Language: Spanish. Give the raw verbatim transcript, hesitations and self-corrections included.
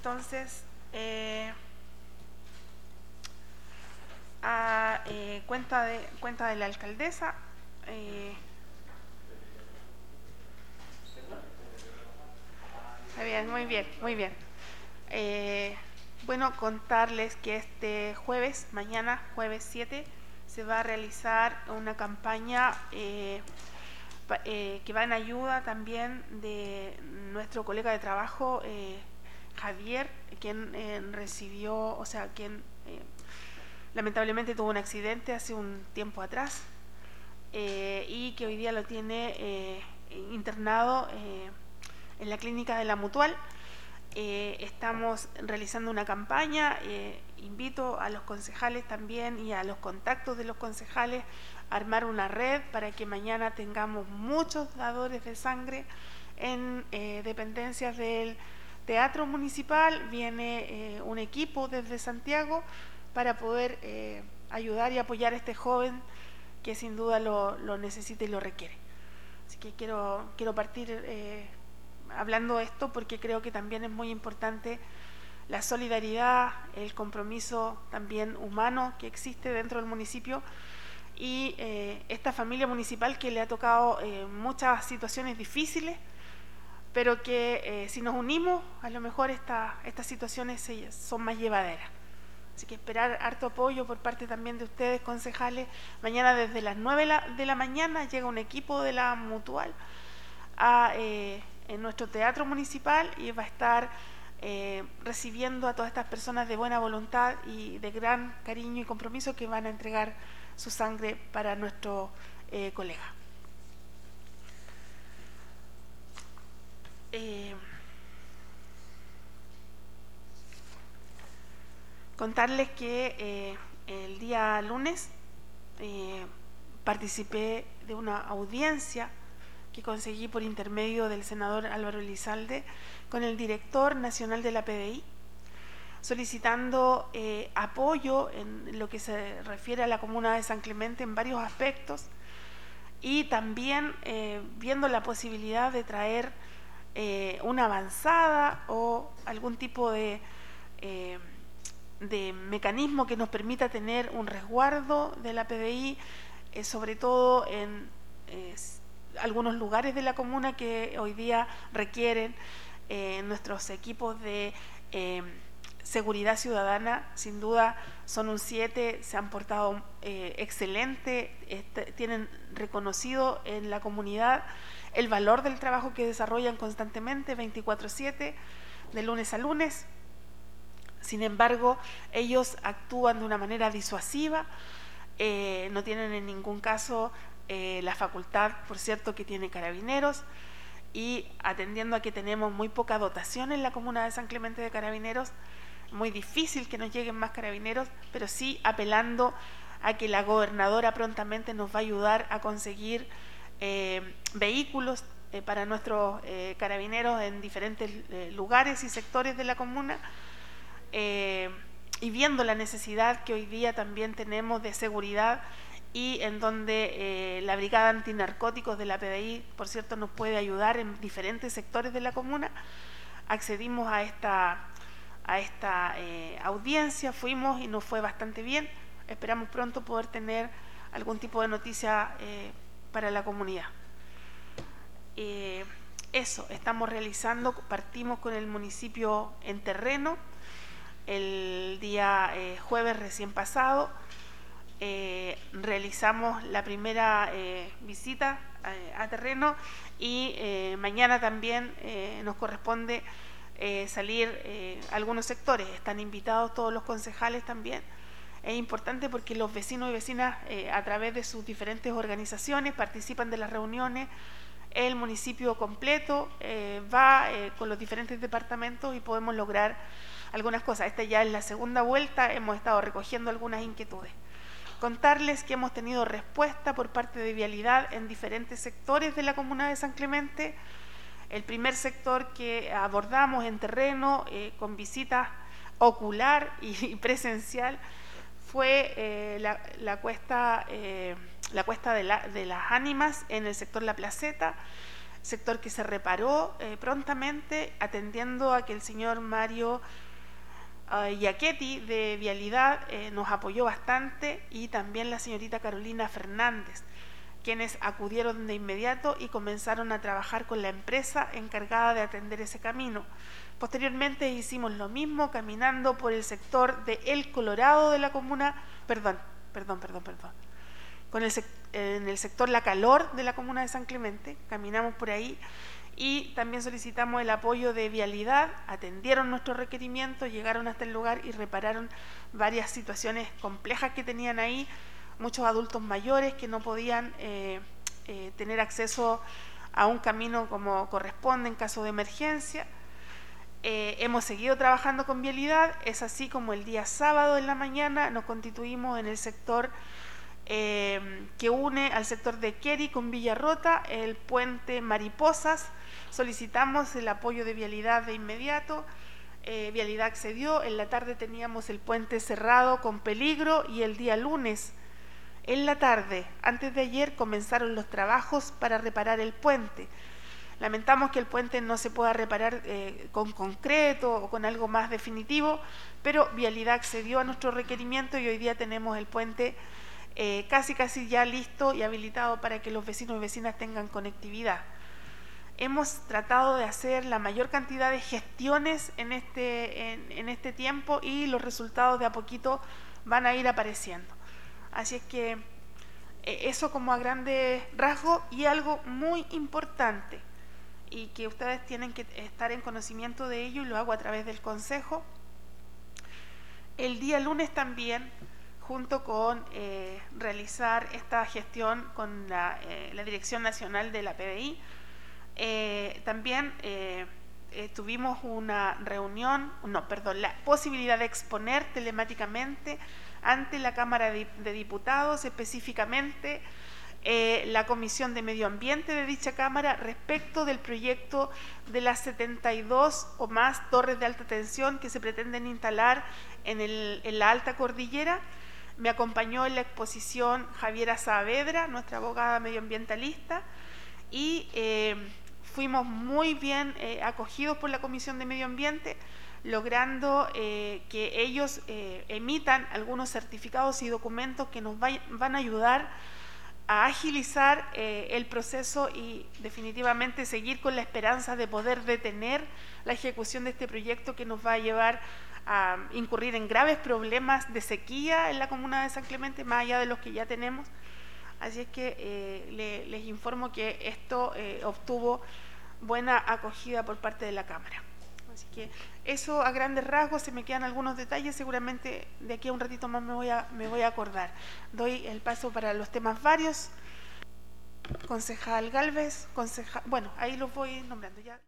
entonces eh, a eh, cuenta, de, cuenta de la alcaldesa. Eh, muy bien, muy bien, muy bien. Eh, bueno, contarles que este jueves, mañana, jueves siete, se va a realizar una campaña eh, eh, que va en ayuda también de nuestro colega de trabajo, eh, Javier, quien eh, recibió, o sea, quien eh, lamentablemente tuvo un accidente hace un tiempo atrás eh, y que hoy día lo tiene eh, internado eh, en la clínica de la Mutual. Eh, estamos realizando una campaña, eh, invito a los concejales también y a los contactos de los concejales a armar una red para que mañana tengamos muchos dadores de sangre en eh, dependencias del Teatro Municipal. Viene eh, un equipo desde Santiago para poder eh, ayudar y apoyar a este joven que sin duda lo, lo necesita y lo requiere. Así que quiero, quiero partir eh, hablando de esto porque creo que también es muy importante la solidaridad, el compromiso también humano que existe dentro del municipio y eh, esta familia municipal que le ha tocado eh, muchas situaciones difíciles, pero que eh, si nos unimos a lo mejor esta, estas situaciones son más llevaderas. Así que esperar harto apoyo por parte también de ustedes, concejales. Mañana desde las nueve de la mañana llega un equipo de la Mutual a, eh, en nuestro teatro municipal y va a estar eh, recibiendo a todas estas personas de buena voluntad y de gran cariño y compromiso que van a entregar su sangre para nuestro eh, colega. Eh, contarles que eh, el día lunes eh, participé de una audiencia que conseguí por intermedio del senador Álvaro Elizalde con el director nacional de la P D I, solicitando eh, apoyo en lo que se refiere a la comuna de San Clemente en varios aspectos y también eh, viendo la posibilidad de traer eh, una avanzada o algún tipo de, eh, de mecanismo que nos permita tener un resguardo de la P D I, eh, sobre todo en eh, algunos lugares de la comuna que hoy día requieren eh, nuestros equipos de eh, seguridad ciudadana. Sin duda son un siete, se han portado eh, excelente, este, tienen reconocido en la comunidad el valor del trabajo que desarrollan constantemente veinticuatro siete, de lunes a lunes. Sin embargo, ellos actúan de una manera disuasiva, eh, no tienen en ningún caso eh, la facultad, por cierto, que tiene Carabineros, y atendiendo a que tenemos muy poca dotación en la comuna de San Clemente de Carabineros, muy difícil que nos lleguen más carabineros, pero sí apelando a que la gobernadora prontamente nos va a ayudar a conseguir eh, vehículos eh, para nuestros eh, carabineros en diferentes eh, lugares y sectores de la comuna, eh, y viendo la necesidad que hoy día también tenemos de seguridad y en donde eh, la Brigada Antinarcóticos de la P D I, por cierto, nos puede ayudar en diferentes sectores de la comuna, accedimos a esta a esta eh, audiencia, fuimos y nos fue bastante bien. Esperamos pronto poder tener algún tipo de noticia eh, para la comunidad. Eh, eso, estamos realizando, partimos con el municipio en terreno el día eh, jueves recién pasado, eh, realizamos la primera eh, visita eh, a terreno y eh, mañana también eh, nos corresponde Eh, salir eh, algunos sectores. Están invitados todos los concejales también. Es importante porque los vecinos y vecinas eh, a través de sus diferentes organizaciones participan de las reuniones. El municipio completo eh, va eh, con los diferentes departamentos y podemos lograr algunas cosas. Esta ya es la segunda vuelta, hemos estado recogiendo algunas inquietudes. Contarles que hemos tenido respuesta por parte de Vialidad en diferentes sectores de la comuna de San Clemente. El primer sector que abordamos en terreno eh, con visita ocular y presencial fue eh, la, la cuesta, eh, la cuesta de, la, de las Ánimas en el sector La Placeta. sector que se reparó eh, prontamente, atendiendo a que el señor Mario uh, Iachetti de Vialidad eh, nos apoyó bastante, y también la señorita Carolina Fernández, quienes acudieron de inmediato y comenzaron a trabajar con la empresa encargada de atender ese camino. Posteriormente hicimos lo mismo caminando por el sector de El Colorado de la comuna, perdón, perdón, perdón, perdón, con el, en el sector La Calor de la comuna de San Clemente, caminamos por ahí y también solicitamos el apoyo de Vialidad, atendieron nuestros requerimientos, llegaron hasta el lugar y repararon varias situaciones complejas que tenían ahí, muchos adultos mayores que no podían eh, eh, tener acceso a un camino como corresponde en caso de emergencia. Eh, hemos seguido trabajando con Vialidad, es así como el día sábado en la mañana nos constituimos en el sector eh, que une al sector de Queri con Villarrota, el puente Mariposas. Solicitamos el apoyo de Vialidad de inmediato, eh, Vialidad accedió, en la tarde teníamos el puente cerrado con peligro y el día lunes en la tarde, antes de ayer, comenzaron los trabajos para reparar el puente. Lamentamos que el puente no se pueda reparar eh, con concreto o con algo más definitivo, pero Vialidad accedió a nuestro requerimiento y hoy día tenemos el puente eh, casi casi ya listo y habilitado para que los vecinos y vecinas tengan conectividad. Hemos tratado de hacer la mayor cantidad de gestiones en este, en, en este tiempo y los resultados de a poquito van a ir apareciendo. Así es que eh, eso como a grandes rasgos, y algo muy importante y que ustedes tienen que estar en conocimiento de ello, y lo hago a través del Consejo. El día lunes también, junto con eh, realizar esta gestión con la, eh, la Dirección Nacional de la P D I, eh, también eh, eh, tuvimos una reunión, no, perdón, la posibilidad de exponer telemáticamente ante la Cámara de Diputados, específicamente eh, la Comisión de Medio Ambiente de dicha Cámara, respecto del proyecto de las setenta y dos o más torres de alta tensión que se pretenden instalar en, el, en la Alta Cordillera. Me acompañó en la exposición Javiera Saavedra, nuestra abogada medioambientalista, y eh, fuimos muy bien eh, acogidos por la Comisión de Medio Ambiente, logrando eh, que ellos eh, emitan algunos certificados y documentos que nos vay, van a ayudar a agilizar eh, el proceso y definitivamente seguir con la esperanza de poder detener la ejecución de este proyecto, que nos va a llevar a incurrir en graves problemas de sequía en la comuna de San Clemente, más allá de los que ya tenemos. Así es que eh, le, les informo que esto eh, obtuvo buena acogida por parte de la Cámara. Así que eso a grandes rasgos, se me quedan algunos detalles, seguramente de aquí a un ratito más me voy a, me voy a acordar. Doy el paso para los temas varios. Concejal Gálvez, concejal, bueno, ahí los voy nombrando ya.